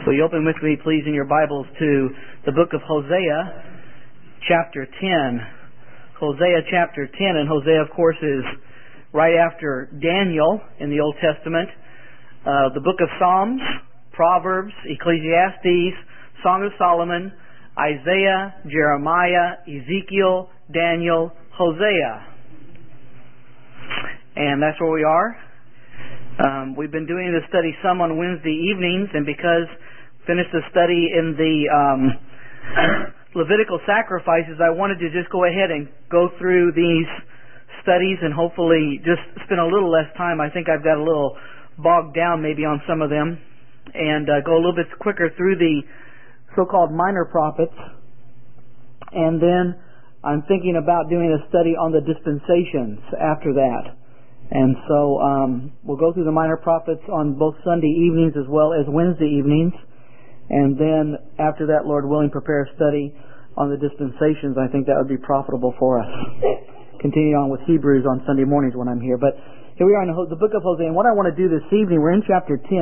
So you open with me, please, in your Bibles to the book of Hosea, chapter 10. Hosea chapter 10, and Hosea, of course, is right after Daniel in the Old Testament. The book of Psalms, Proverbs, Ecclesiastes, Song of Solomon, Isaiah, Jeremiah, Ezekiel, Daniel, Hosea. And that's where we are. We've been doing this study some on Wednesday evenings, and because finished the study in the Levitical sacrifices, I wanted to just go ahead and go through these studies and hopefully just spend a little less time. I think I've got a little bogged down maybe on some of them, and go a little bit quicker through the so-called minor prophets. And then I'm thinking about doing a study on the dispensations after that. And so we'll go through the minor prophets on both Sunday evenings as well as Wednesday evenings. And then after that, Lord willing, prepare a study on the dispensations. I think that would be profitable for us. Continue on with Hebrews on Sunday mornings when I'm here. But here we are in the book of Hosea. And what I want to do this evening, we're in chapter 10.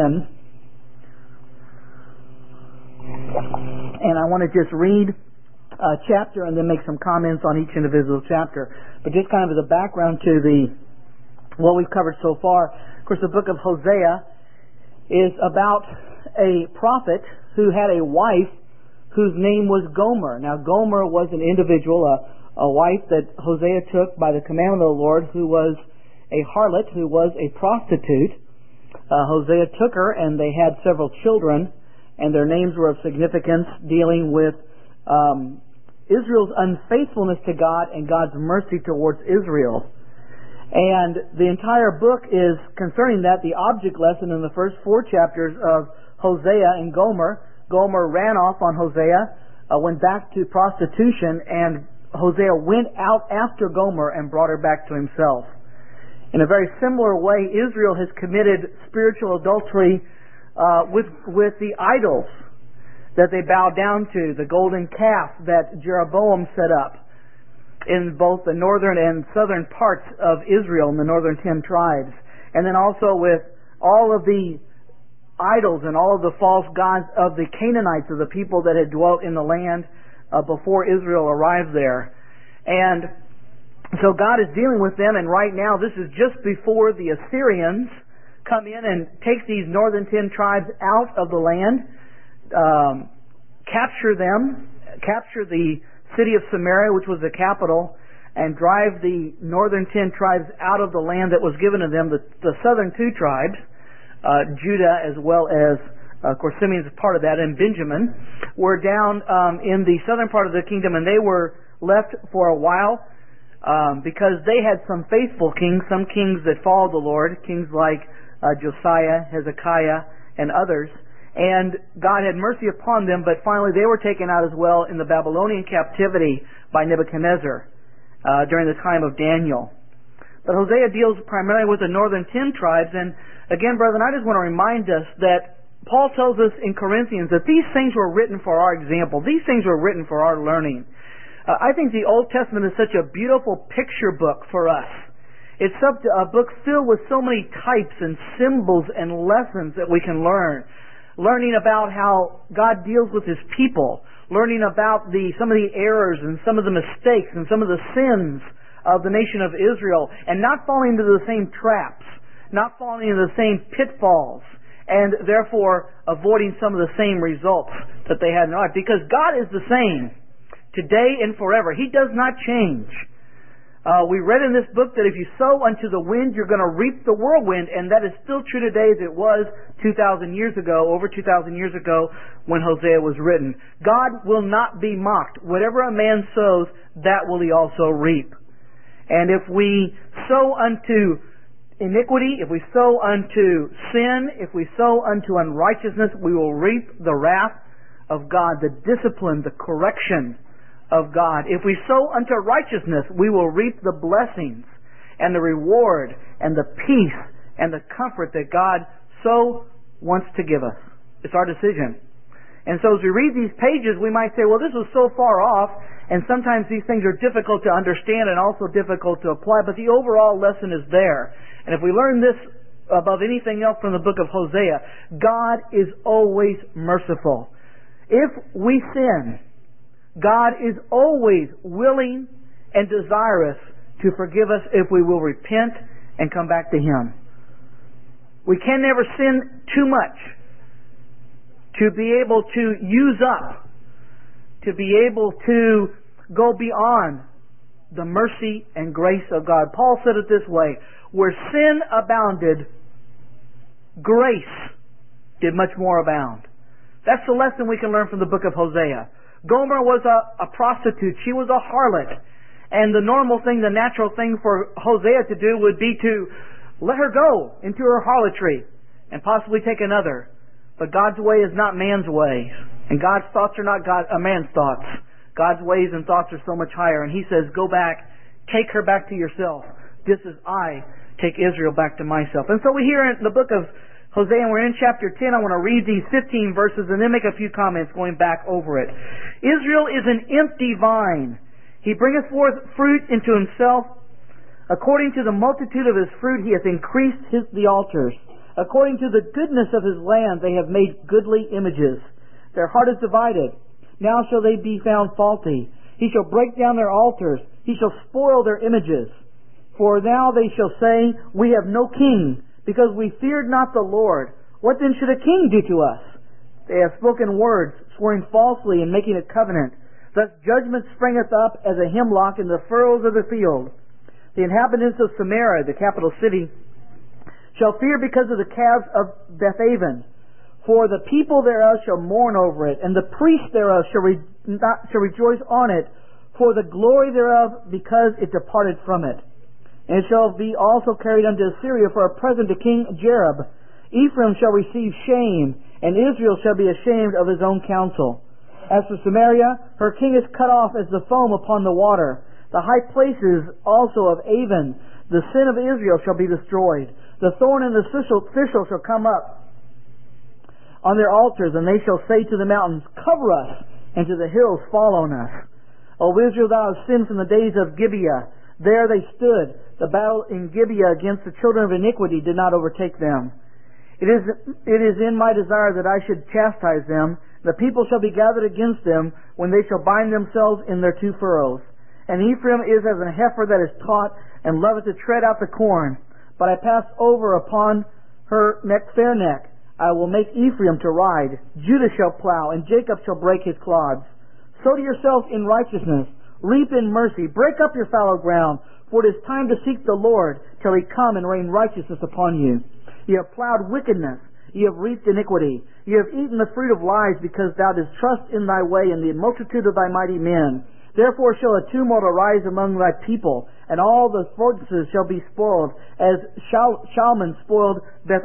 And I want to just read a chapter and then make some comments on each individual chapter. But just kind of as a background to what we've covered so far. Of course, the book of Hosea is about a prophet who had a wife whose name was Gomer. Now, Gomer was an individual, a wife that Hosea took by the commandment of the Lord, who was a harlot, who was a prostitute. Hosea took her, and they had several children, and their names were of significance, dealing with Israel's unfaithfulness to God and God's mercy towards Israel. And the entire book is concerning that. The object lesson in the first 4 chapters of Hosea and Gomer. Gomer ran off on Hosea, went back to prostitution, and Hosea went out after Gomer and brought her back to himself. In a very similar way, Israel has committed spiritual adultery with the idols that they bow down to, the golden calf that Jeroboam set up in both the northern and southern parts of Israel, in the northern 10 tribes. And then also with all of the idols and all of the false gods of the Canaanites, of the people that had dwelt in the land before Israel arrived there. And so God is dealing with them, and right now this is just before the Assyrians come in and take these northern 10 tribes out of the land, capture them, capture the city of Samaria, which was the capital, and drive the northern 10 tribes out of the land that was given to them. The southern 2 tribes, Judah as well as, of course, Simeon is part of that, and Benjamin, were down in the southern part of the kingdom, and they were left for a while because they had some faithful kings, some kings that followed the Lord, kings like Josiah, Hezekiah, and others. And God had mercy upon them, but finally they were taken out as well in the Babylonian captivity by Nebuchadnezzar during the time of Daniel. But Hosea deals primarily with the northern 10 tribes, and again, brethren, I just want to remind us that Paul tells us in Corinthians that these things were written for our example. These things were written for our learning. I think the Old Testament is such a beautiful picture book for us. It's a book filled with so many types and symbols and lessons that we can learn. Learning about how God deals with His people, learning about some of the errors and some of the mistakes and some of the sins of the nation of Israel, and not falling into the same traps, not falling into the same pitfalls, and therefore avoiding some of the same results that they had in their life. Because God is the same today and forever. He does not change. We read in this book that if you sow unto the wind, you're going to reap the whirlwind, and that is still true today as it was 2,000 years ago, over 2,000 years ago when Hosea was written. God will not be mocked. Whatever a man sows, that will he also reap. And if we sow unto iniquity, if we sow unto sin, if we sow unto unrighteousness, we will reap the wrath of God, the discipline, the correction of God. If we sow unto righteousness, we will reap the blessings and the reward and the peace and the comfort that God so wants to give us. It's our decision. And so as we read these pages, we might say, well, this was so far off, and sometimes these things are difficult to understand and also difficult to apply, but the overall lesson is there. And if we learn this above anything else from the book of Hosea, God is always merciful. If we sin, God is always willing and desirous to forgive us if we will repent and come back to Him. We can never sin too much to be able to use up, to be able to go beyond the mercy and grace of God. Paul said it this way, where sin abounded, grace did much more abound. That's the lesson we can learn from the book of Hosea. Gomer was a prostitute. She was a harlot. And the normal thing, the natural thing for Hosea to do would be to let her go into her harlotry and possibly take another. But God's way is not man's way. And God's thoughts are not man's thoughts. God's ways and thoughts are so much higher. And He says, go back, take her back to yourself, just as I take Israel back to myself. And so we hear in the book of Hosea, and we're in chapter 10. I want to read these 15 verses and then make a few comments going back over it. Israel is an empty vine. He bringeth forth fruit into himself. According to the multitude of his fruit he hath increased the altars. According to the goodness of his land they have made goodly images. Their heart is divided. Now shall they be found faulty. He shall break down their altars. He shall spoil their images. For now they shall say, we have no king, because we feared not the Lord. What then should a king do to us? They have spoken words, swearing falsely and making a covenant. Thus judgment springeth up as a hemlock in the furrows of the field. The inhabitants of Samaria, the capital city, shall fear because of the calves of Bethaven. For the people thereof shall mourn over it, and the priests thereof shall rejoice on it, for the glory thereof, because it departed from it. And it shall be also carried unto Assyria for a present to King Jareb. Ephraim shall receive shame, and Israel shall be ashamed of his own counsel. As for Samaria, her king is cut off as the foam upon the water. The high places also of Avon, the sin of Israel, shall be destroyed. The thorn and the thistle shall come up on their altars, and they shall say to the mountains, cover us, and to the hills, fall on us. O Israel, thou hast sinned from the days of Gibeah. There they stood. The battle in Gibeah against the children of iniquity did not overtake them. It is in my desire that I should chastise them. The people shall be gathered against them when they shall bind themselves in their two furrows. And Ephraim is as an heifer that is taught, and loveth to tread out the corn. But I pass over upon her fair neck. I will make Ephraim to ride. Judah shall plow, and Jacob shall break his clods. Sow to yourself in righteousness. Reap in mercy. Break up your fallow ground. For it is time to seek the Lord, till He come and rain righteousness upon you. You have plowed wickedness. You have reaped iniquity. You have eaten the fruit of lies, because thou didst trust in thy way in the multitude of thy mighty men. Therefore shall a tumult arise among thy people, and all the fortresses shall be spoiled, as Shalman spoiled Beth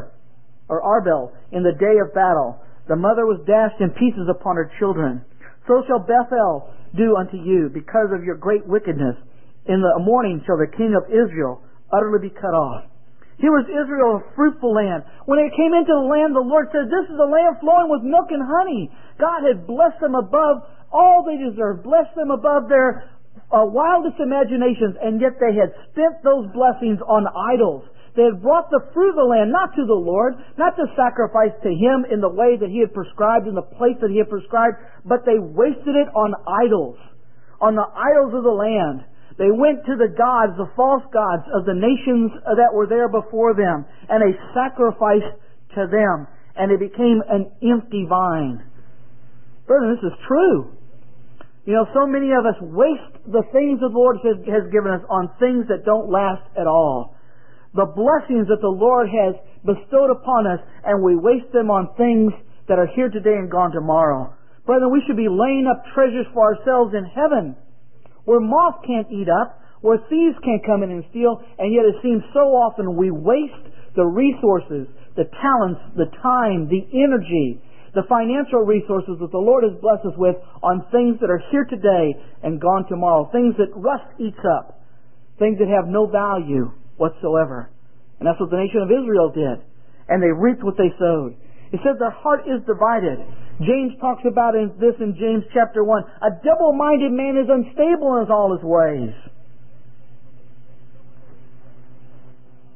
Arbel in the day of battle. The mother was dashed in pieces upon her children. So shall Bethel do unto you, because of your great wickedness. In the morning shall the king of Israel utterly be cut off. Here was Israel, a fruitful land. When it came into the land, the Lord said, this is a land flowing with milk and honey. God had blessed them above all they deserved, blessed them above their wildest imaginations, and yet they had spent those blessings on idols. They had brought the fruit of the land, not to the Lord, not to sacrifice to Him in the way that He had prescribed, in the place that He had prescribed, but they wasted it on idols, on the idols of the land. They went to the gods, the false gods of the nations that were there before them, and they sacrificed to them, and it became an empty vine. Brother, this is true. You know, so many of us waste the things that the Lord has given us on things that don't last at all. The blessings that the Lord has bestowed upon us, and we waste them on things that are here today and gone tomorrow. Brethren, we should be laying up treasures for ourselves in heaven, where moth can't eat up, where thieves can't come in and steal, and yet it seems so often we waste the resources, the talents, the time, the energy, the financial resources that the Lord has blessed us with on things that are here today and gone tomorrow, things that rust eats up, things that have no value whatsoever. And that's what the nation of Israel did. And they reaped what they sowed. It says their heart is divided. James talks about this in James chapter 1. A double-minded man is unstable in all his ways.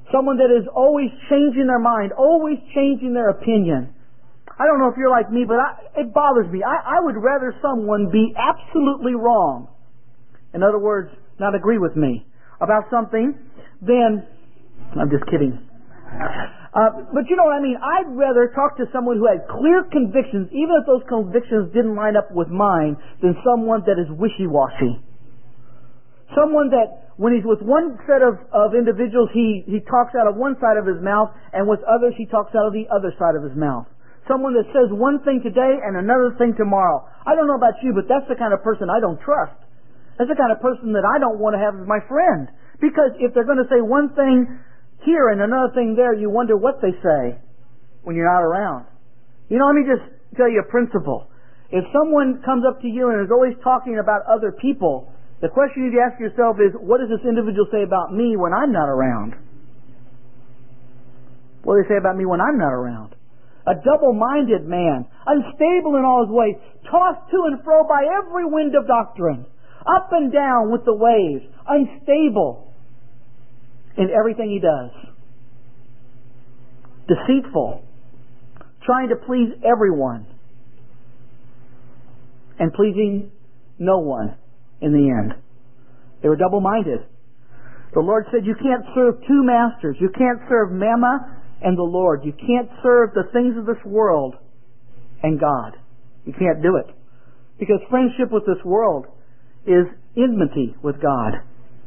Someone that is always changing their mind, always changing their opinion. I don't know if you're like me, but it bothers me. I would rather someone be absolutely wrong, in other words, not agree with me about something, than... I'm just kidding. But you know what I mean? I'd rather talk to someone who had clear convictions, even if those convictions didn't line up with mine, than someone that is wishy-washy. Someone that, when he's with one set of individuals, he talks out of one side of his mouth, and with others he talks out of the other side of his mouth. Someone that says one thing today and another thing tomorrow. I don't know about you, but that's the kind of person I don't trust. That's the kind of person that I don't want to have as my friend. Because if they're going to say one thing here and another thing there, you wonder what they say when you're not around. You know, let me just tell you a principle. If someone comes up to you and is always talking about other people, the question you need to ask yourself is, what does this individual say about me when I'm not around? What do they say about me when I'm not around? A double-minded man, unstable in all his ways, tossed to and fro by every wind of doctrine, up and down with the waves, unstable in everything he does, deceitful, trying to please everyone, and pleasing no one in the end. They were double-minded. The Lord said you can't serve two masters. You can't serve Mammon and the Lord. You can't serve the things of this world and God. You can't do it. Because friendship with this world is enmity with God.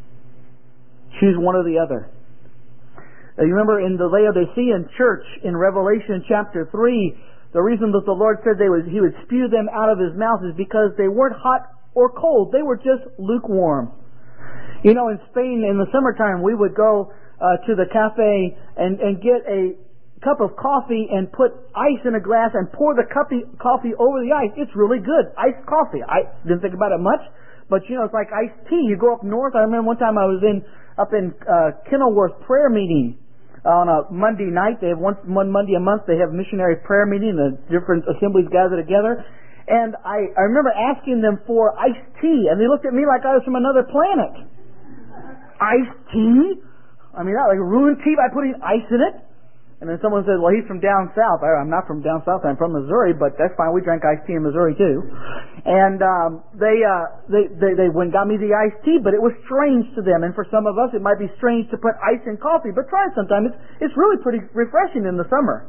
Choose one or the other. Now, you remember in the Laodicean church in Revelation chapter 3, the reason that the Lord said He would spew them out of His mouth is because they weren't hot or cold. They were just lukewarm. You know, in Spain in the summertime, we would go to the cafe and get a cup of coffee and put ice in a glass and pour the coffee over the ice. It's really good. Iced coffee. I didn't think about it much, but you know, it's like iced tea. You go up north. I remember one time I was up in Kenilworth prayer meeting on a Monday night. They have one Monday a month. They have missionary prayer meeting. The different assemblies gather together. And I remember asking them for iced tea, and they looked at me like I was from another planet. Iced tea? I mean, not like ruined tea by putting ice in it. And then someone says, well, he's from down south. I'm not from down south. I'm from Missouri, but that's fine. We drank iced tea in Missouri too. And they went and got me the iced tea, but it was strange to them. And for some of us, it might be strange to put ice in coffee, but try it sometime. It's really pretty refreshing in the summer.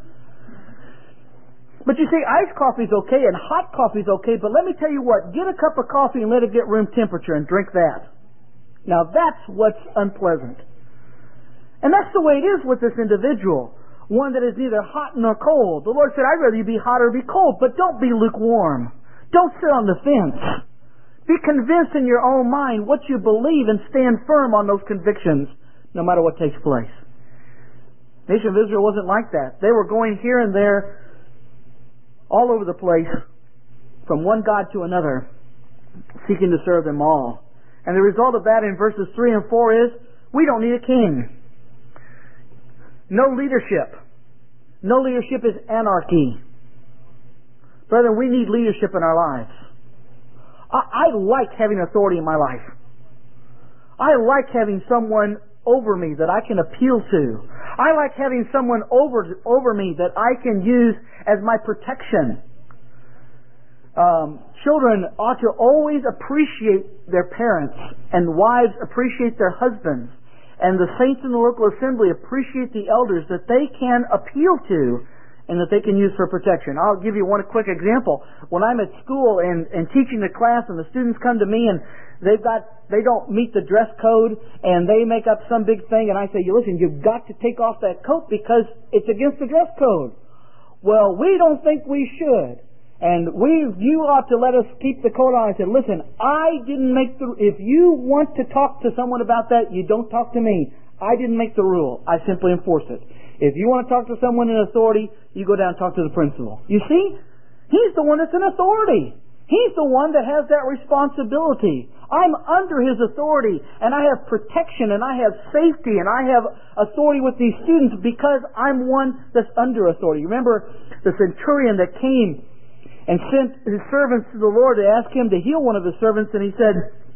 But you see, iced coffee is okay and hot coffee is okay, but let me tell you what, get a cup of coffee and let it get room temperature and drink that. Now that's what's unpleasant. And that's the way it is with this individual. One that is neither hot nor cold. The Lord said, I'd rather you be hot or be cold, but don't be lukewarm. Don't sit on the fence. Be convinced in your own mind what you believe and stand firm on those convictions, no matter what takes place. The nation of Israel wasn't like that. They were going here and there, all over the place, from one God to another, seeking to serve them all. And the result of that in verses 3 and 4 is, we don't need a king. No leadership. No leadership is anarchy. Brethren, we need leadership in our lives. I like having authority in my life. I like having someone over me that I can appeal to. I like having someone over me that I can use as my protection. Children ought to always appreciate their parents, and wives appreciate their husbands. And the saints in the local assembly appreciate the elders that they can appeal to and that they can use for protection. I'll give you one quick example. When I'm at school and teaching the class and the students come to me and they don't meet the dress code and they make up some big thing and I say, listen, you've got to take off that coat because it's against the dress code. Well, we don't think we should. And you ought to let us keep the coat on. I said, listen, I didn't make if you want to talk to someone about that, you don't talk to me. I didn't make the rule. I simply enforce it. If you want to talk to someone in authority, you go down and talk to the principal. You see? He's the one that's in authority. He's the one that has that responsibility. I'm under his authority, and I have protection, and I have safety, and I have authority with these students because I'm one that's under authority. Remember the centurion that came and sent his servants to the Lord to ask him to heal one of his servants, and he said,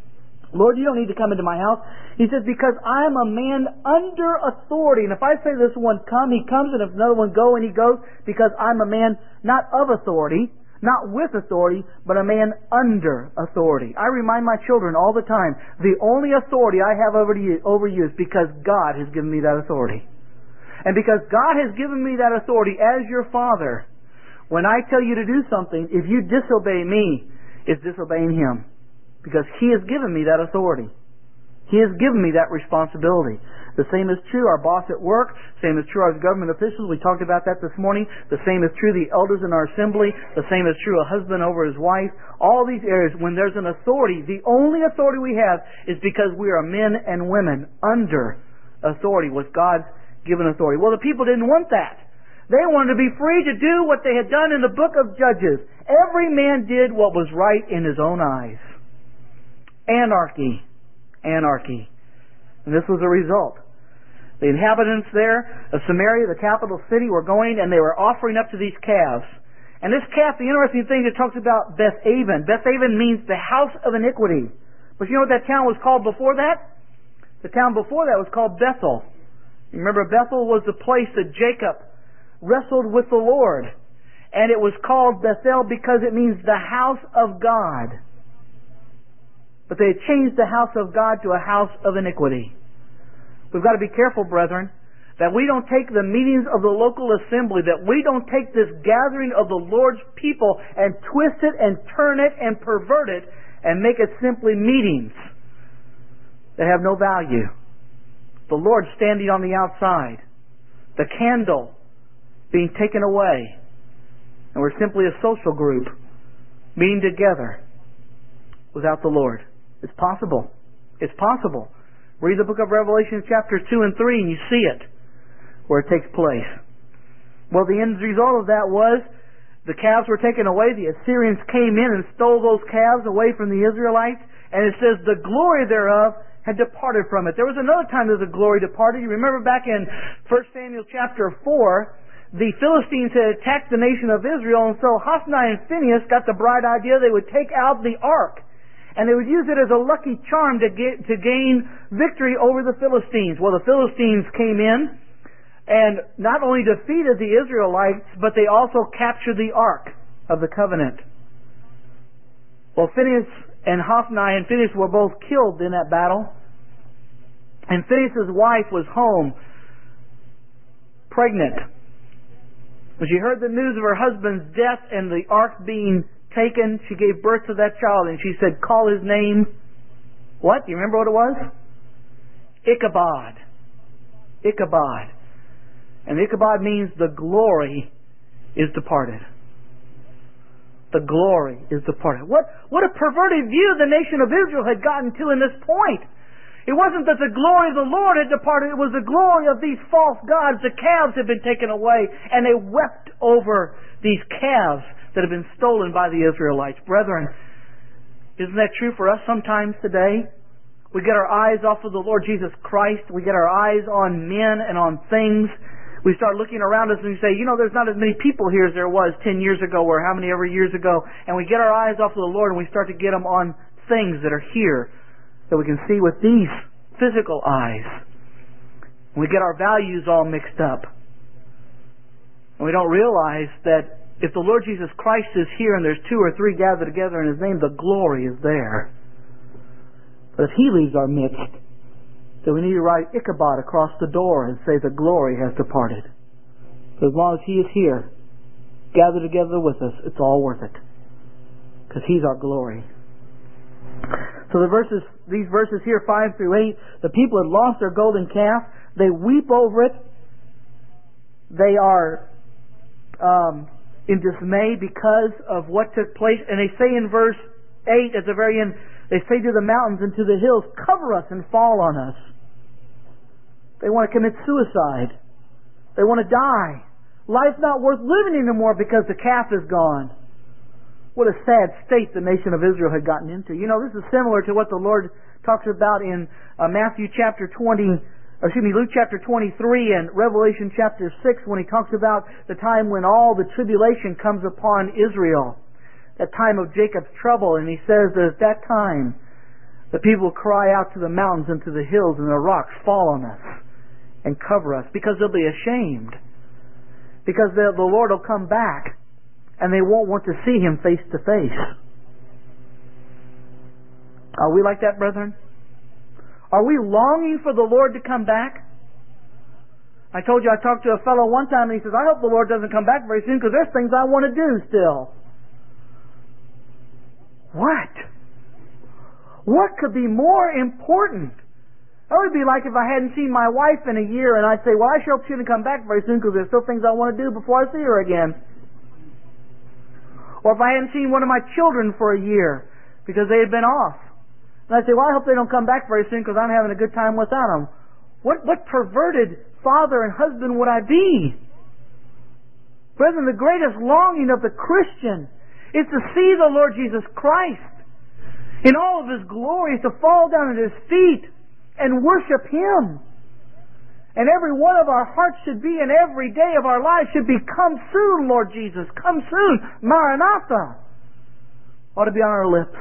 Lord, you don't need to come into my house. He says, because I am a man under authority. And if I say this one come, he comes, and if another one go, and he goes, because I'm a man not of authority, not with authority, but a man under authority. I remind my children all the time, the only authority I have over you is because God has given me that authority. And because God has given me that authority as your Father, when I tell you to do something, if you disobey me, it's disobeying Him. Because He has given me that authority. He has given me that responsibility. The same is true our boss at work. The same is true our government officials. We talked about that this morning. The same is true the elders in our assembly. The same is true a husband over his wife. All these areas, when there's an authority, the only authority we have is because we are men and women under authority with God's given authority. Well, the people didn't want that. They wanted to be free to do what they had done in the book of Judges. Every man did what was right in his own eyes. Anarchy. Anarchy. And this was the result. The inhabitants there of Samaria, the capital city, were going and they were offering up to these calves. And this calf, the interesting thing, it talks about Bethaven. Bethaven means the house of iniquity. But you know what that town was called before that? The town before that was called Bethel. You remember Bethel was the place that Jacob wrestled with the Lord. And it was called Bethel because it means the house of God. But they had changed the house of God to a house of iniquity. We've got to be careful, brethren, that we don't take the meetings of the local assembly, that we don't take this gathering of the Lord's people and twist it and turn it and pervert it and make it simply meetings that have no value. The Lord standing on the outside, the candle being taken away, and we're simply a social group meeting together without the Lord. It's possible. It's possible. Read the book of Revelation chapters 2 and 3 and you see it, where it takes place. Well, the end result of that was the calves were taken away. The Assyrians came in and stole those calves away from the Israelites. And it says the glory thereof had departed from it. There was another time that the glory departed. You remember back in 1 Samuel chapter 4, the Philistines had attacked the nation of Israel, and so Hophni and Phinehas got the bright idea they would take out the ark. And they would use it as a lucky charm to gain victory over the Philistines. Well, the Philistines came in and not only defeated the Israelites, but they also captured the Ark of the Covenant. Well, Phinehas and Hophni and Phinehas were both killed in that battle. And Phinehas' wife was home, pregnant. When she heard the news of her husband's death and the Ark being taken, she gave birth to that child, and she said, call his name, what? Do you remember what it was? Ichabod. Ichabod. And Ichabod means the glory is departed. The glory is departed. What a perverted view the nation of Israel had gotten to in this point. It wasn't that the glory of the Lord had departed, it was the glory of these false gods. The calves had been taken away, and they wept over these calves that have been stolen by the Israelites. Brethren, isn't that true for us sometimes today? We get our eyes off of the Lord Jesus Christ. We get our eyes on men and on things. We start looking around us and we say, you know, there's not as many people here as there was 10 years ago or how many ever years ago. And we get our eyes off of the Lord and we start to get them on things that are here that we can see with these physical eyes. And we get our values all mixed up. And we don't realize that if the Lord Jesus Christ is here and there's 2 or 3 gathered together in His name, the glory is there. But if He leaves our midst, then we need to write Ichabod across the door and say the glory has departed. But as long as He is here, gathered together with us, it's all worth it. Because He's our glory. So these verses here, 5 through 8, the people had lost their golden calf. They weep over it. They are in dismay because of what took place. And they say in verse 8 at the very end, they say to the mountains and to the hills, cover us and fall on us. They want to commit suicide. They want to die. Life's not worth living anymore because the calf is gone. What a sad state the nation of Israel had gotten into. You know, this is similar to what the Lord talks about in Luke chapter 23 and Revelation chapter 6 when He talks about the time when all the tribulation comes upon Israel. That time of Jacob's trouble. And He says that at that time, The people will cry out to the mountains and to the hills, and the rocks fall on us and cover us, because they'll be ashamed. Because the Lord will come back, and they won't want to see Him face to face. Are we like that, brethren? Are we longing for the Lord to come back? I told you I talked to a fellow one time, and he says, I hope the Lord doesn't come back very soon, because there's things I want to do still. What? What could be more important? That would be like if I hadn't seen my wife in a year, and I'd say, well, I sure hope she doesn't come back very soon, because there's still things I want to do before I see her again. Or if I hadn't seen one of my children for a year, because they had been off. And I'd say, well, I hope they don't come back very soon, because I'm having a good time without them. What perverted father and husband would I be? Brethren, the greatest longing of the Christian is to see the Lord Jesus Christ in all of His glory, to fall down at His feet and worship Him. And every one of our hearts should be, and every day of our lives should be, come soon, Lord Jesus, come soon, Maranatha, ought to be on our lips.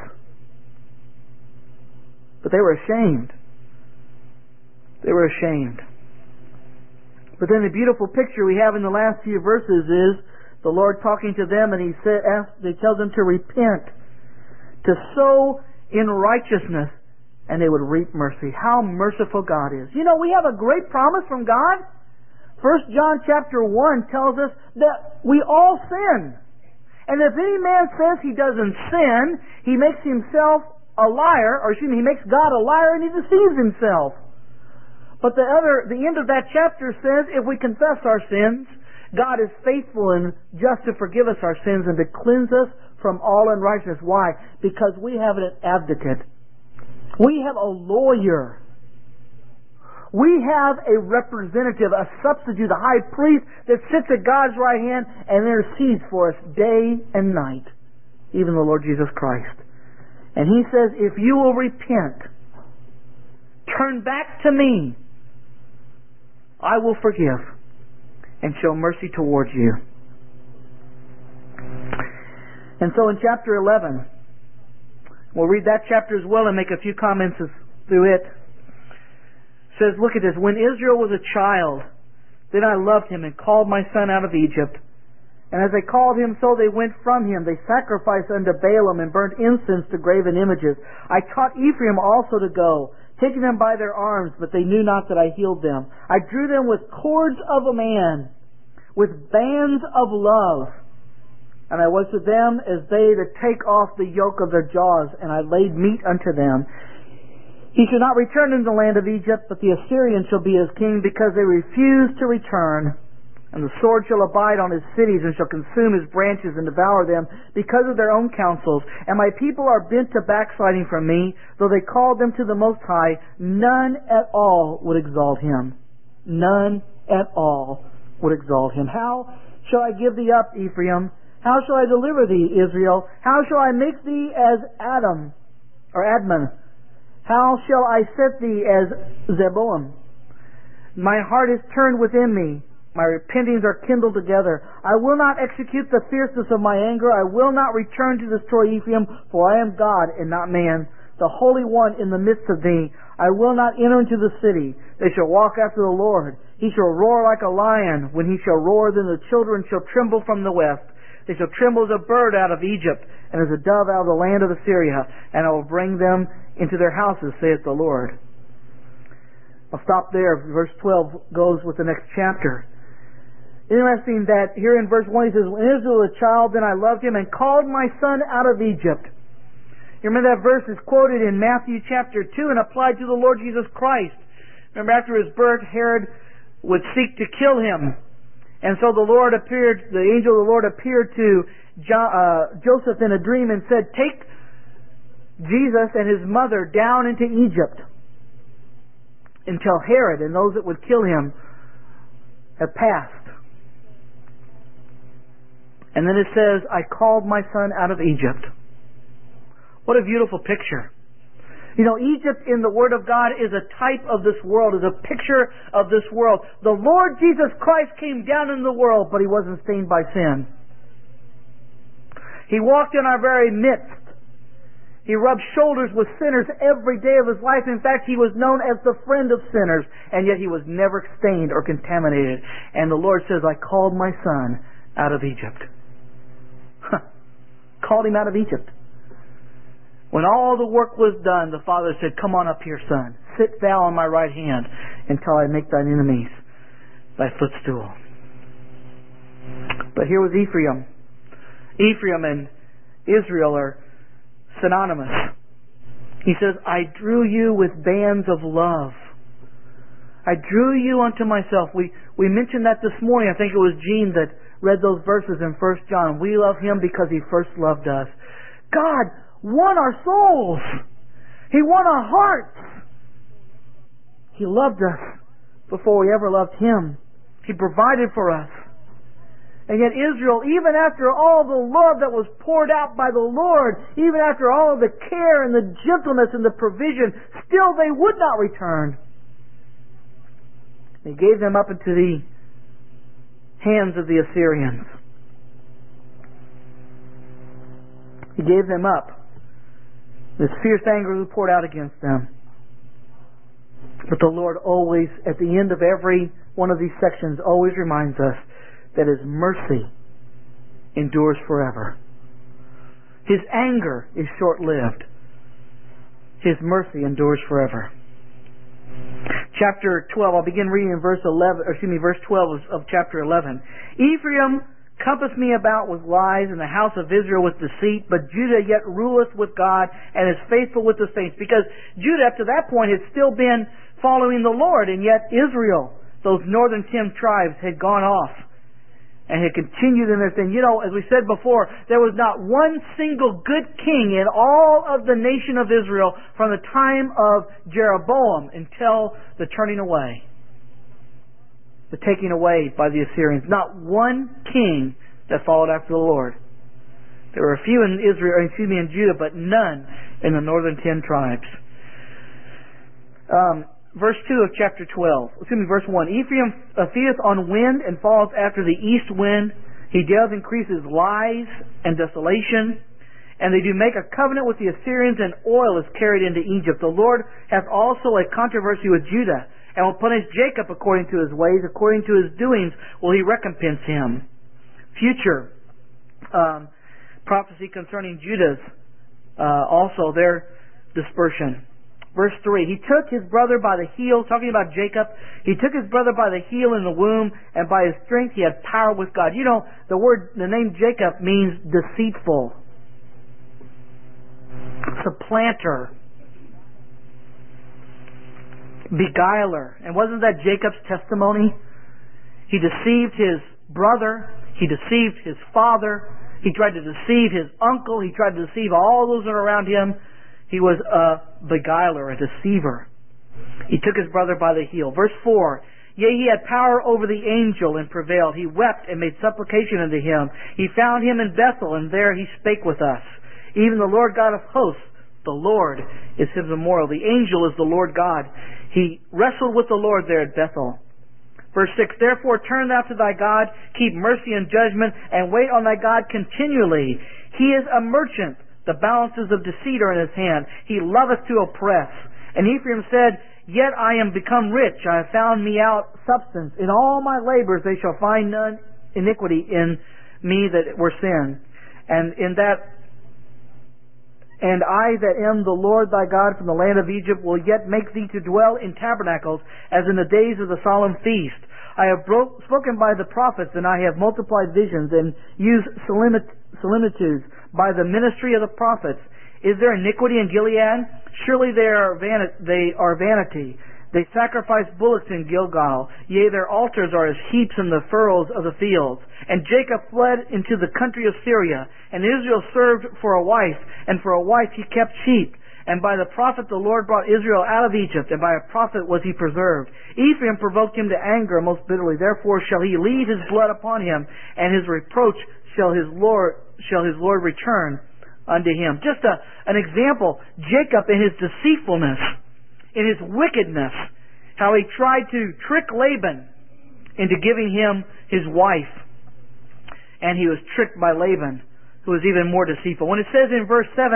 But they were ashamed. They were ashamed. But then the beautiful picture we have in the last few verses is the Lord talking to them, and He tells them to repent, to sow in righteousness, and they would reap mercy. How merciful God is. You know, we have a great promise from God. 1 John chapter 1 tells us that we all sin. And if any man says he doesn't sin, he makes himself a liar, or he makes God a liar, and he deceives himself. But the end of that chapter says, if we confess our sins, God is faithful and just to forgive us our sins and to cleanse us from all unrighteousness. Why? Because we have an advocate. We have a lawyer. We have a representative, a substitute, a high priest that sits at God's right hand and intercedes for us day and night, even the Lord Jesus Christ. And He says, if you will repent, turn back to me, I will forgive and show mercy towards you. And so in chapter 11, we'll read that chapter as well and make a few comments through it. It says, look at this. When Israel was a child, then I loved him and called my son out of Egypt. And as they called him, so they went from him. They sacrificed unto Baalim and burnt incense to graven images. I taught Ephraim also to go, taking them by their arms, but they knew not that I healed them. I drew them with cords of a man, with bands of love. And I was to them as they that take off the yoke of their jaws, and I laid meat unto them. He shall not return into the land of Egypt, but the Assyrian shall be his king, because they refused to return. And the sword shall abide on his cities, and shall consume his branches and devour them, because of their own counsels. And my people are bent to backsliding from me, though they called them to the Most High. None at all would exalt him. None at all would exalt him. How shall I give thee up, Ephraim? How shall I deliver thee, Israel? How shall I make thee as Admon? How shall I set thee as Zeboim? My heart is turned within me. My repentings are kindled together. I will not execute the fierceness of my anger. I will not return to destroy Ephraim, for I am God and not man, the Holy One in the midst of thee. I will not enter into the city. They shall walk after the Lord. He shall roar like a lion. When he shall roar, then the children shall tremble from the west. They shall tremble as a bird out of Egypt, and as a dove out of the land of Assyria. And I will bring them into their houses, saith the Lord. I'll stop there. Verse 12 goes with the next chapter. Interesting that here in verse 1 he says, when Israel was a child, then I loved him and called my son out of Egypt. You remember that verse is quoted in Matthew chapter 2 and applied to the Lord Jesus Christ. Remember, after his birth, Herod would seek to kill him. And so the angel of the Lord appeared to Joseph in a dream and said, take Jesus and his mother down into Egypt until Herod and those that would kill him have passed. And then it says, I called my son out of Egypt. What a beautiful picture. You know, Egypt in the Word of God is a type of this world, is a picture of this world. The Lord Jesus Christ came down in the world, but He wasn't stained by sin. He walked in our very midst. He rubbed shoulders with sinners every day of his life. In fact, he was known as the friend of sinners, and yet he was never stained or contaminated. And the Lord says, I called my son out of Egypt. Called him out of Egypt. When all the work was done, the Father said, come on up here, son. Sit thou on my right hand until I make thine enemies thy footstool. But here was Ephraim. Ephraim and Israel are synonymous. He says, I drew you with bands of love. I drew you unto myself. We mentioned that this morning. I think it was Gene that read those verses in 1 John. We love Him because He first loved us. God won our souls. He won our hearts. He loved us before we ever loved Him. He provided for us. And yet Israel, even after all the love that was poured out by the Lord, even after all the care and the gentleness and the provision, still they would not return. He gave them up into the hands of the Assyrians. He gave them up. This fierce anger was poured out against them. But the Lord always, at the end of every one of these sections, always reminds us that His mercy endures forever. His anger is short-lived. His mercy endures forever. Chapter 12, I'll begin reading in verse 12 of chapter 11. Ephraim compassed me about with lies, and the house of Israel with deceit, but Judah yet ruleth with God, and is faithful with the saints. Because Judah, up to that point, had still been following the Lord, and yet Israel, those northern 10 tribes, had gone off and had continued in their sin. You know, as we said before, there was not one single good king in all of the nation of Israel from the time of Jeroboam until the turning away, the taking away by the Assyrians. Not one king that followed after the Lord. There were a few in in Judah, but none in the northern 10 tribes. Verse 2 of chapter 12. Verse 1. Ephraim feedeth on wind and falleth after the east wind. He doth increases lies and desolation. And they do make a covenant with the Assyrians, and oil is carried into Egypt. The Lord hath also a controversy with Judah, and will punish Jacob according to his ways, according to his doings will He recompense him. Future prophecy concerning Judah's also their dispersion. Verse 3, he took his brother by the heel, talking about Jacob, he took his brother by the heel in the womb, and by his strength he had power with God. You know, the name Jacob means deceitful, supplanter, beguiler. And wasn't that Jacob's testimony? He deceived his brother, he deceived his father, he tried to deceive his uncle, he tried to deceive all those that are around him. He was a beguiler, a deceiver. He took his brother by the heel. Verse 4, yea, he had power over the angel and prevailed. He wept and made supplication unto him. He found him in Bethel, and there he spake with us. Even the Lord God of hosts, the Lord is his memorial. The angel is the Lord God. He wrestled with the Lord there at Bethel. Verse 6, therefore turn thou to thy God, keep mercy and judgment, and wait on thy God continually. He is a merchant. The balances of deceit are in his hand. He loveth to oppress. And Ephraim said, yet I am become rich. I have found me out substance. In all my labors they shall find none iniquity in me that were sin. And I that am the Lord thy God from the land of Egypt will yet make thee to dwell in tabernacles as in the days of the solemn feast. I have spoken by the prophets, and I have multiplied visions and used solemnitudes by the ministry of the prophets. Is there iniquity in Gilead? Surely they are vanity. They sacrifice bullocks in Gilgal. Yea, their altars are as heaps in the furrows of the fields. And Jacob fled into the country of Syria. And Israel served for a wife, and for a wife he kept sheep. And by the prophet the Lord brought Israel out of Egypt, and by a prophet was he preserved. Ephraim provoked him to anger most bitterly. Therefore shall he leave his blood upon him, and his reproach shall his Lord return unto him. Just an example, Jacob in his deceitfulness, in his wickedness, how he tried to trick Laban into giving him his wife. And he was tricked by Laban, who was even more deceitful. When it says in verse 7,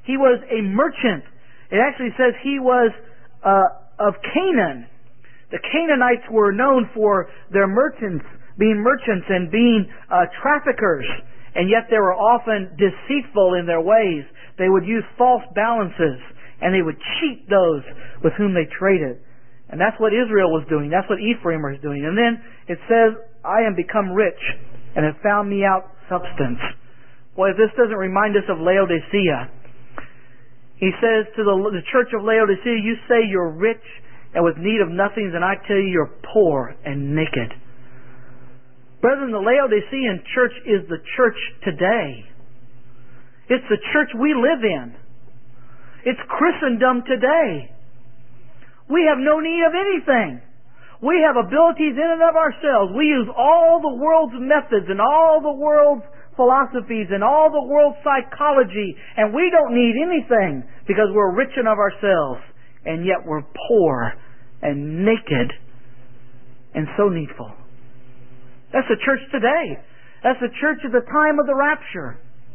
He was a merchant. It actually says he was of Canaan. The Canaanites were known for their being merchants and being traffickers, and yet they were often deceitful in their ways. They would use false balances, and they would cheat those with whom they traded. And that's what Israel was doing. That's what Ephraim was doing. And then it says, I am become rich and have found me out substance. Boy, if this doesn't remind us of Laodicea. He says to the church of Laodicea, you say you're rich and with need of nothing, and I tell you you're poor and naked. Brethren, the Laodicean church is the church today. It's the church we live in. It's Christendom today. We have no need of anything. We have abilities in and of ourselves. We use all the world's methods and all the world's philosophies and all the world's psychology, and we don't need anything because we're rich in of ourselves, and yet we're poor and naked and so needful. That's the church today. That's the church at the time of the rapture.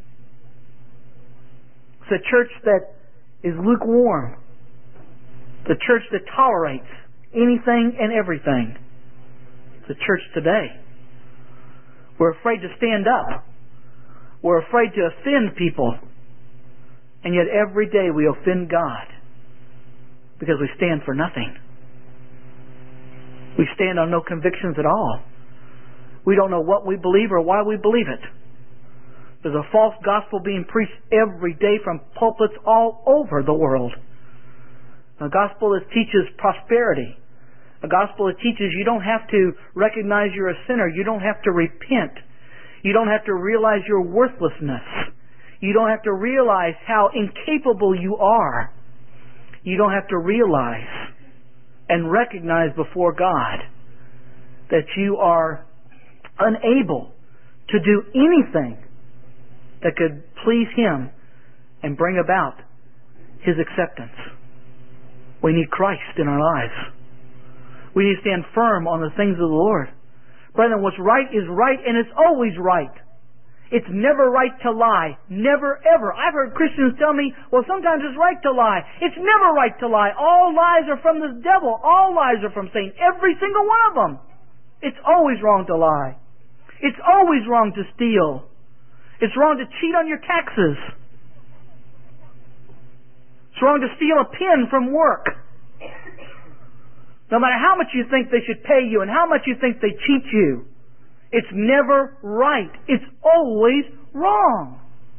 It's a church that is lukewarm. The church that tolerates anything and everything. The church today. We're afraid to stand up. We're afraid to offend people. And yet every day we offend God because we stand for nothing. We stand on no convictions at all. We don't know what we believe or why we believe it. There's a false gospel being preached every day from pulpits all over the world. A gospel that teaches prosperity. A gospel that teaches you don't have to recognize you're a sinner. You don't have to repent. You don't have to realize your worthlessness. You don't have to realize how incapable you are. You don't have to realize and recognize before God that you are unable to do anything that could please Him and bring about His acceptance. We need Christ in our lives. We need to stand firm on the things of the Lord. Brethren, what's right is right, and it's always right. It's never right to lie. Never, ever. I've heard Christians tell me, well, sometimes it's right to lie. It's never right to lie. All lies are from the devil. All lies are from Satan. Every single one of them. It's always wrong to lie. It's always wrong to steal. It's wrong to cheat on your taxes. It's wrong to steal a pen from work. No matter how much you think they should pay you and how much you think they cheat you, it's never right. It's always wrong.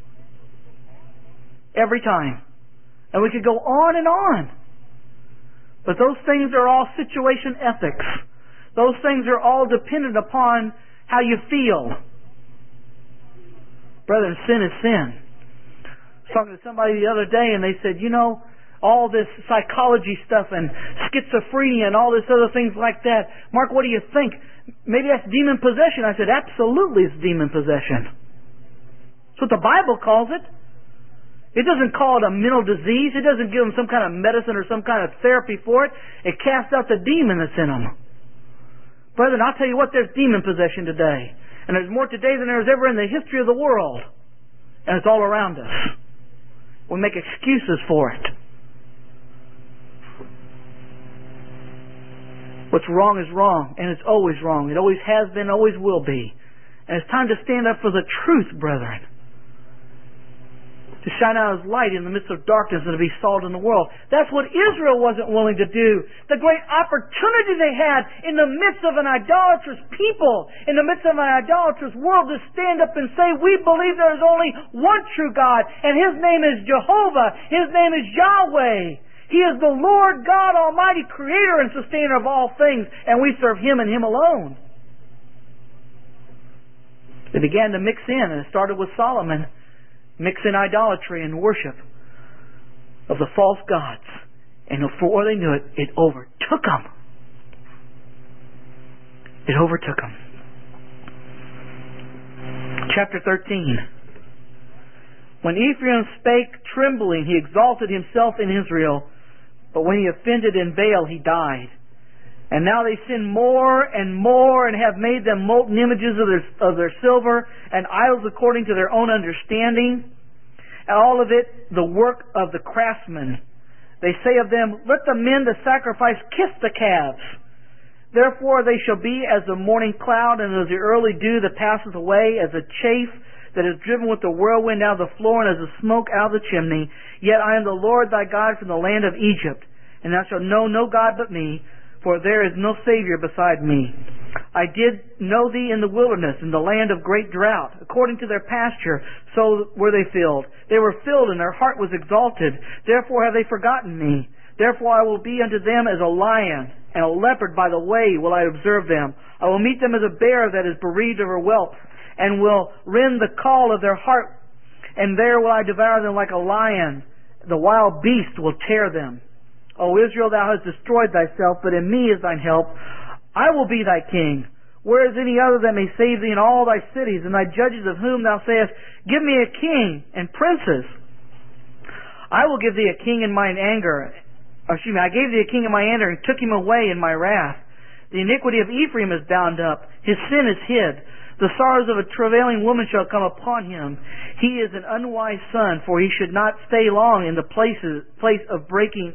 Every time. And we could go on and on. But those things are all situation ethics. Those things are all dependent upon how you feel. Brethren, sin is sin. I was talking to somebody the other day and they said, you know, all this psychology stuff and schizophrenia and all this other things like that. Mark, what do you think? Maybe that's demon possession. I said, absolutely it's demon possession. That's what the Bible calls it. It doesn't call it a mental disease. It doesn't give them some kind of medicine or some kind of therapy for it. It casts out the demon that's in them. Brethren, I'll tell you what, there's demon possession today. And there's more today than there was ever in the history of the world. And it's all around us. We make excuses for it. What's wrong is wrong, and it's always wrong. It always has been, always will be. And it's time to stand up for the truth, brethren. To shine out His light in the midst of darkness and to be salt in the world. That's what Israel wasn't willing to do. The great opportunity they had in the midst of an idolatrous people, in the midst of an idolatrous world, to stand up and say, we believe there is only one true God, and His name is Jehovah. His name is Yahweh. He is the Lord God Almighty, creator and sustainer of all things, and we serve Him and Him alone. They began to mix in, and it started with Solomon, mix in idolatry and worship of the false gods. And before they knew it, it overtook them. It overtook them. Chapter 13. When Ephraim spake trembling, he exalted himself in Israel. But when he offended in Baal, he died. And now they sin more and more, and have made them molten images of their silver, and idols according to their own understanding. all of it the work of the craftsmen. They say of them, let the men that sacrifice kiss the calves. Therefore they shall be as the morning cloud, and as the early dew that passeth away, as a chaff that is driven with the whirlwind out of the floor, and as the smoke out of the chimney. Yet I am the Lord thy God from the land of Egypt, and thou shalt know no God but me, for there is no Savior beside me. I did know thee in the wilderness, in the land of great drought. According to their pasture, so were they filled. They were filled, and their heart was exalted. Therefore have they forgotten me. Therefore I will be unto them as a lion, and a leopard by the way will I observe them. I will meet them as a bear that is bereaved of her whelp, and will rend the caul of their heart, and there will I devour them like a lion. The wild beast will tear them. O Israel, thou hast destroyed thyself, but in me is thine help. I will be thy king. Where is any other that may save thee in all thy cities, and thy judges of whom thou sayest, give me a king and princes? I will give thee a king in mine anger. I gave thee a king in my anger, and took him away in my wrath. The iniquity of Ephraim is bound up, his sin is hid. The sorrows of a travailing woman shall come upon him. He is an unwise son, for he should not stay long in the place of the breaking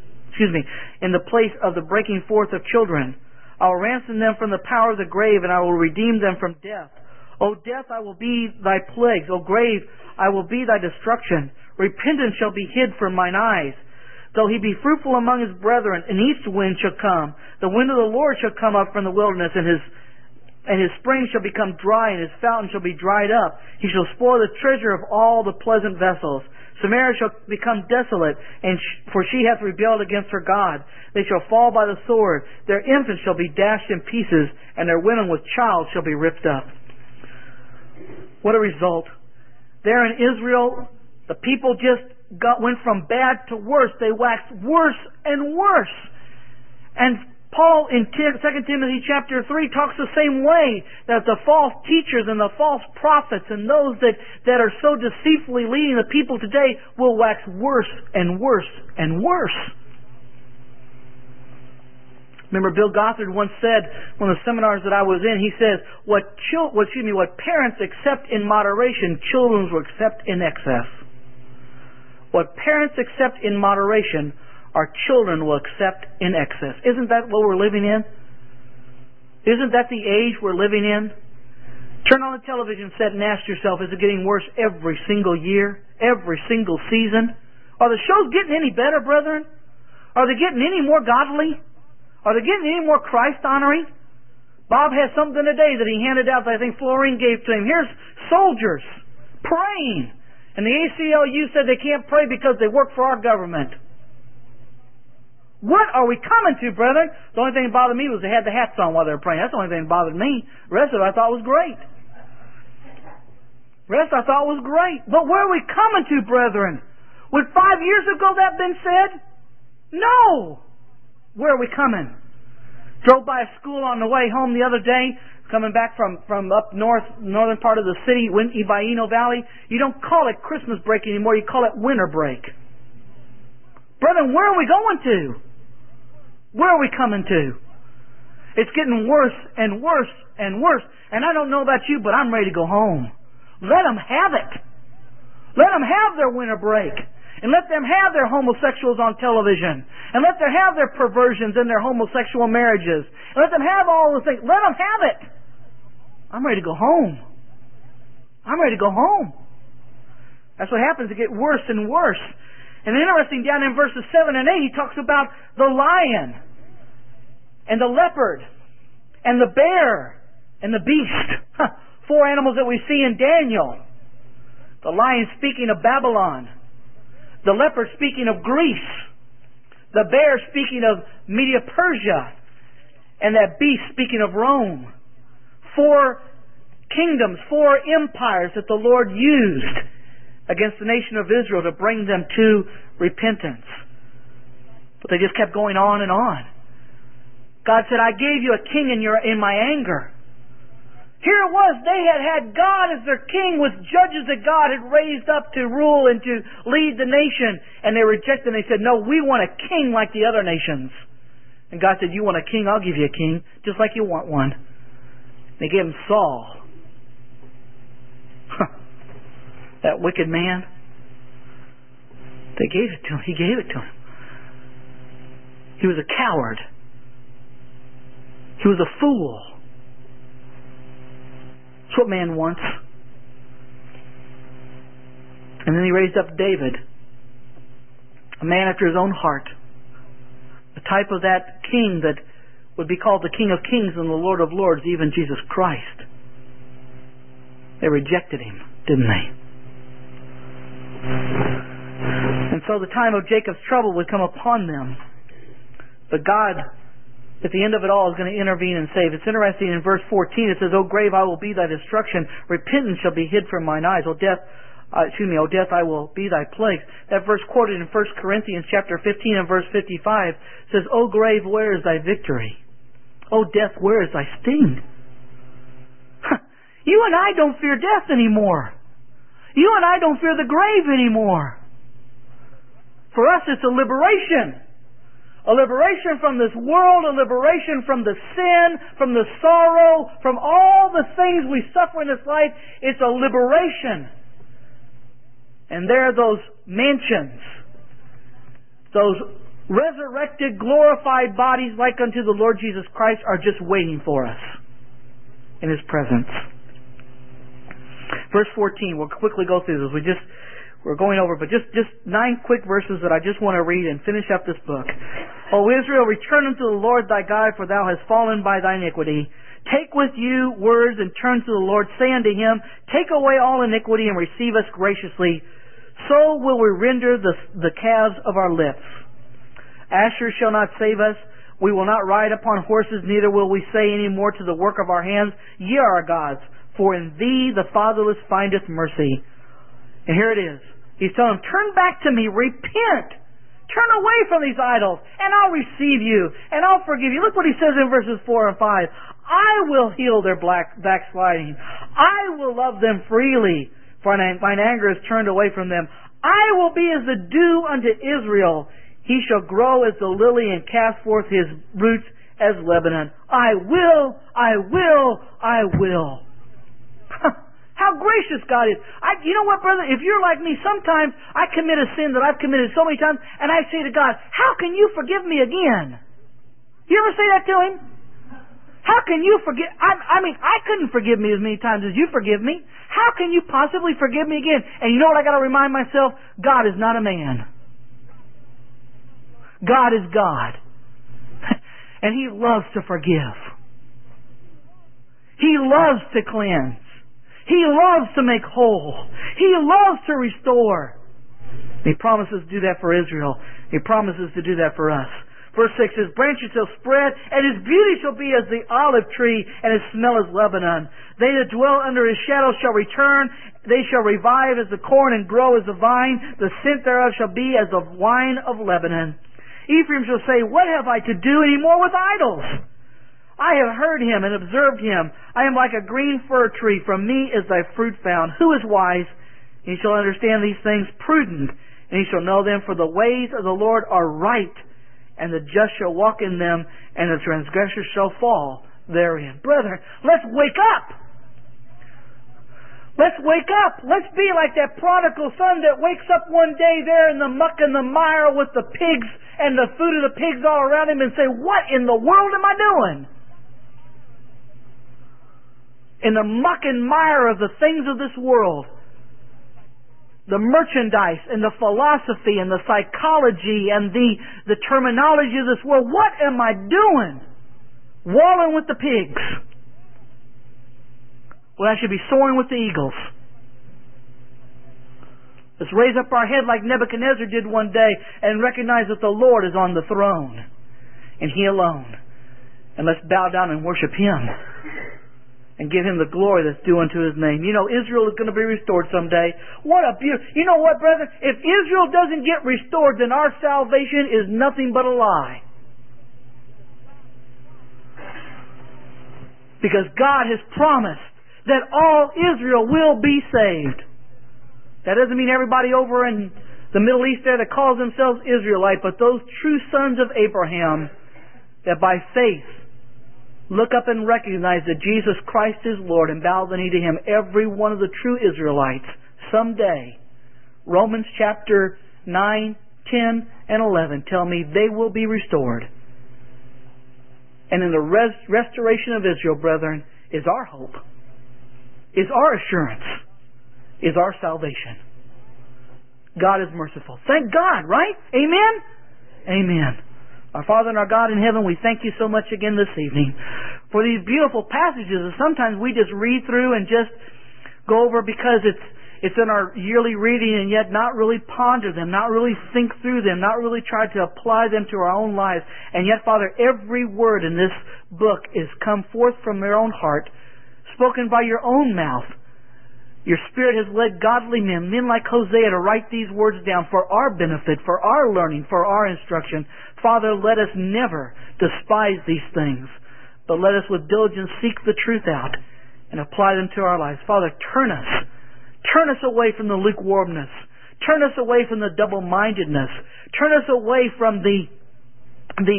forth of children. I will ransom them from the power of the grave, and I will redeem them from death. O death, I will be thy plagues. O grave, I will be thy destruction. Repentance shall be hid from mine eyes. Though he be fruitful among his brethren, an east wind shall come. The wind of the Lord shall come up from the wilderness, and his spring shall become dry, and his fountain shall be dried up. He shall spoil the treasure of all the pleasant vessels. Samaria shall become desolate, for she hath rebelled against her God. They shall fall by the sword. Their infants shall be dashed in pieces, and their women with child shall be ripped up. What a result. There in Israel, the people just went from bad to worse. They waxed worse and worse. And Paul in 2 Timothy chapter 3 talks the same way, that the false teachers and the false prophets and those that are so deceitfully leading the people today will wax worse and worse and worse. Remember, Bill Gothard once said, one of the seminars that I was in, he says, what parents accept in moderation, children will accept in excess. What parents accept in moderation, our children will accept in excess. Isn't that what we're living in? Isn't that the age we're living in? Turn on the television set and ask yourself, is it getting worse every single year? Every single season? Are the shows getting any better, brethren? Are they getting any more godly? Are they getting any more Christ-honoring? Bob has something today that he handed out that I think Florine gave to him. Here's soldiers praying. And the ACLU said they can't pray because they work for our government. What are we coming to, brethren? The only thing that bothered me was they had the hats on while they were praying. That's the only thing that bothered me. The rest of it I thought was great. The rest I thought was great. But where are we coming to, brethren? Would 5 years ago that been said? No! Where are we coming? Drove by a school on the way home the other day, coming back from up northern part of the city, Ibaino Valley. You don't call it Christmas break anymore, you call it winter break. Brethren, where are we going to? Where are we coming to? It's getting worse and worse and worse. And I don't know about you, but I'm ready to go home. Let them have it. Let them have their winter break. And let them have their homosexuals on television. And let them have their perversions and their homosexual marriages. And let them have all the things. Let them have it. I'm ready to go home. I'm ready to go home. That's what happens. It gets worse and worse. And interesting, down in verses 7 and 8, he talks about the lion and the leopard and the bear and the beast. 4 animals that we see in Daniel. The lion speaking of Babylon. The leopard speaking of Greece. The bear speaking of Media-Persia. And that beast speaking of Rome. 4 kingdoms, 4 empires that the Lord used against the nation of Israel to bring them to repentance. But they just kept going on and on. God said, I gave you a king in my anger. Here it was, they had God as their king with judges that God had raised up to rule and to lead the nation. And they rejected and they said, no, we want a king like the other nations. And God said, you want a king? I'll give you a king, just like you want one. They gave him Saul. That wicked man. They gave it to him. He gave it to him. He was a coward. He was a fool. That's what man wants. And then he raised up David, a man after his own heart, a type of that king that would be called the King of Kings and the Lord of Lords, even Jesus Christ. They rejected him, didn't they? And so the time of Jacob's trouble would come upon them. But God, at the end of it all, is going to intervene and save. It's interesting, in verse 14 it says, O grave, I will be thy destruction. Repentance shall be hid from mine eyes. O death, I will be thy plague. That verse quoted in 1 Corinthians chapter 15 and verse 55 says, O grave, where is thy victory? O death, where is thy sting? You and I don't fear death anymore. You and I don't fear the grave anymore. For us, it's a liberation. A liberation from this world, a liberation from the sin, from the sorrow, from all the things we suffer in this life. It's a liberation. And there are those mansions, those resurrected, glorified bodies like unto the Lord Jesus Christ are just waiting for us in His presence. Verse 14, we'll quickly go through this. We're going over, but just 9 quick verses that I just want to read and finish up this book. O Israel, return unto the Lord thy God, for thou hast fallen by thy iniquity. Take with you words and turn to the Lord. Say unto him, take away all iniquity and receive us graciously. So will we render the calves of our lips. Asher shall not save us. We will not ride upon horses, neither will we say any more to the work of our hands, Ye are our gods, for in thee the fatherless findeth mercy. And here it is. He's telling them, turn back to me, repent. Turn away from these idols, and I'll receive you, and I'll forgive you. Look what he says in verses 4 and 5. I will heal their backsliding. I will love them freely, for mine anger is turned away from them. I will be as the dew unto Israel. He shall grow as the lily and cast forth his roots as Lebanon. I will, I will, I will. How gracious God is. You know what, brother? If you're like me, sometimes I commit a sin that I've committed so many times, and I say to God, how can you forgive me again? You ever say that to Him? How can you forgive? I mean, I couldn't forgive me as many times as you forgive me. How can you possibly forgive me again? And you know what I got to remind myself? God is not a man. God is God. And He loves to forgive. He loves to cleanse. He loves to make whole. He loves to restore. He promises to do that for Israel. He promises to do that for us. Verse 6 says, branches shall spread, and his beauty shall be as the olive tree, and his smell as Lebanon. They that dwell under his shadow shall return. They shall revive as the corn and grow as the vine. The scent thereof shall be as the wine of Lebanon. Ephraim shall say, what have I to do any more with idols? I have heard him and observed him. I am like a green fir tree. From me is thy fruit found. Who is wise? He shall understand these things. Prudent, and he shall know them. For the ways of the Lord are right, and the just shall walk in them, and the transgressors shall fall therein. Brethren, let's wake up. Let's wake up. Let's be like that prodigal son that wakes up one day there in the muck and the mire with the pigs and the food of the pigs all around him and say, what in the world am I doing? In the muck and mire of the things of this world, the merchandise and the philosophy and the psychology and the terminology of this world, what am I doing? Wallowing with the pigs. Well, I should be soaring with the eagles. Let's raise up our head like Nebuchadnezzar did one day and recognize that the Lord is on the throne and He alone. And let's bow down and worship Him and give Him the glory that's due unto His name. You know, Israel is going to be restored someday. What a beauty. You know what, brethren? If Israel doesn't get restored, then our salvation is nothing but a lie. Because God has promised that all Israel will be saved. That doesn't mean everybody over in the Middle East there that calls themselves Israelite, but those true sons of Abraham that by faith look up and recognize that Jesus Christ is Lord and bow the knee to Him. Every one of the true Israelites someday, Romans chapter 9, 10, and 11 tell me they will be restored. And in the restoration of Israel, brethren, is our hope, is our assurance, is our salvation. God is merciful. Thank God, right? Amen? Amen. Our Father and our God in heaven, we thank you so much again this evening for these beautiful passages that sometimes we just read through and just go over because it's in our yearly reading, and yet not really ponder them, not really think through them, not really try to apply them to our own lives. And yet, Father, every word in this book is come forth from your own heart, spoken by your own mouth. Your Spirit has led godly men like Hosea, to write these words down for our benefit, for our learning, for our instruction. Father, let us never despise these things, but let us with diligence seek the truth out and apply them to our lives. Father, turn us away from the lukewarmness. Turn us away from the double-mindedness. Turn us away from the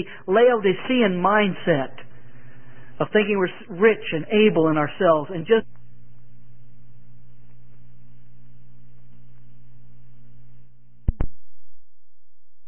Laodicean mindset of thinking we're rich and able in ourselves and just